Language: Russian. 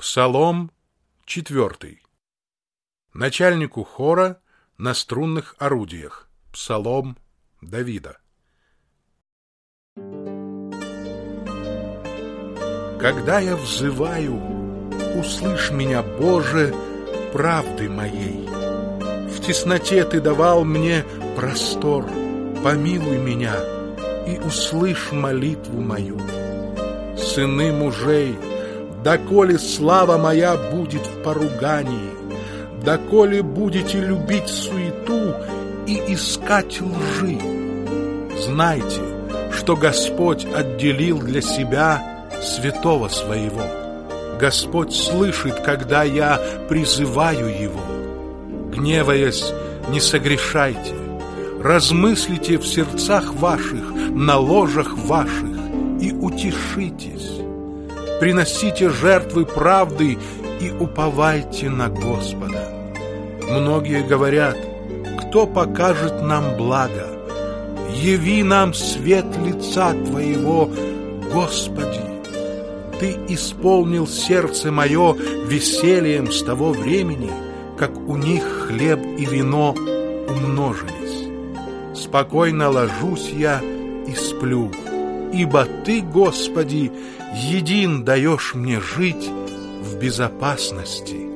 Псалом 4. Начальнику хора на струнных орудиях. Псалом Давида. Когда я взываю, услышь меня, Боже, правды моей. В тесноте Ты давал мне простор, помилуй меня и услышь молитву мою. Сыны мужей, доколе слава моя будет в поругании, доколе будете любить суету и искать лжи. Знайте, что Господь отделил для себя святого своего. Господь слышит, когда я призываю Его. Гневаясь, не согрешайте, размыслите в сердцах ваших, на ложах ваших, и утешитесь. Приносите жертвы правды и уповайте на Господа. Многие говорят: кто покажет нам благо? Яви нам свет лица Твоего, Господи. Ты исполнил сердце мое весельем с того времени, как у них хлеб и вино умножились. Спокойно ложусь я и сплю, ибо Ты, Господи, един даешь мне жить в безопасности.